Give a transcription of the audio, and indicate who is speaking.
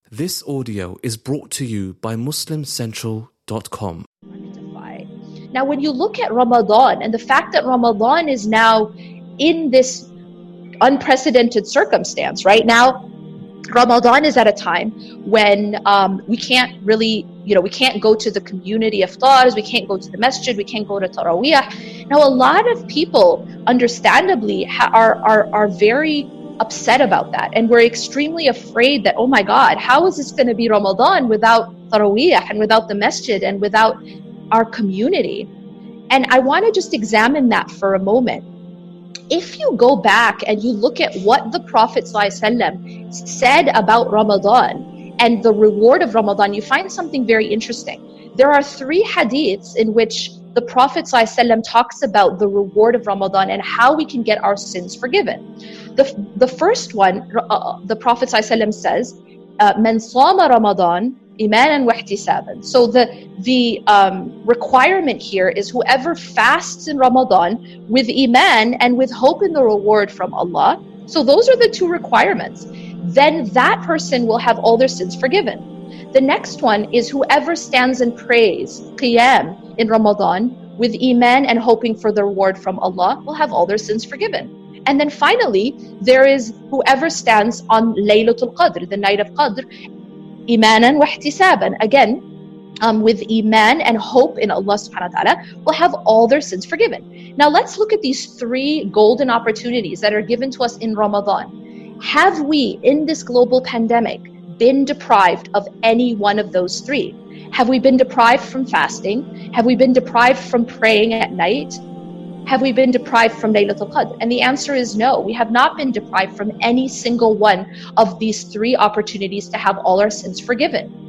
Speaker 1: This audio is brought to you by MuslimCentral.com.
Speaker 2: Now, when you look at Ramadan and the fact that Ramadan is now in this unprecedented circumstance, right now, Ramadan is at a time when we can't really, we can't go to the community iftars, we can't go to the masjid, we can't go to Taraweeh. Now, a lot of people, understandably, are very upset about that. And we're extremely afraid that, oh my God, how is this going to be Ramadan without Taraweeh and without the masjid and without our community? And I want to just examine that for a moment. If you go back and you look at what the Prophet ﷺ said about Ramadan and the reward of Ramadan, you find something very interesting. There are 3 hadiths in which the Prophet ﷺ talks about the reward of Ramadan and how we can get our sins forgiven. The first one, the Prophet ﷺ says, "Man sama Ramadan imanan wa ihtisaban." So the requirement here is whoever fasts in Ramadan with iman and with hope in the reward from Allah. So those are the 2 requirements. Then that person will have all their sins forgiven. The next one is whoever stands and prays qiyam in Ramadan with iman and hoping for the reward from Allah will have all their sins forgiven. And then finally, there is whoever stands on Laylatul Qadr, the night of Qadr, imanan wa ihtisaban, again, with iman and hope in Allah subhanahu wa ta'ala, will have all their sins forgiven. Now let's look at these 3 golden opportunities that are given to us in Ramadan. Have we, in this global pandemic, been deprived of any one of those 3? Have we been deprived from fasting? Have we been deprived from praying at night? Have we been deprived from Laylatul Qadr? And the answer is no. We have not been deprived from any single one of these 3 opportunities to have all our sins forgiven.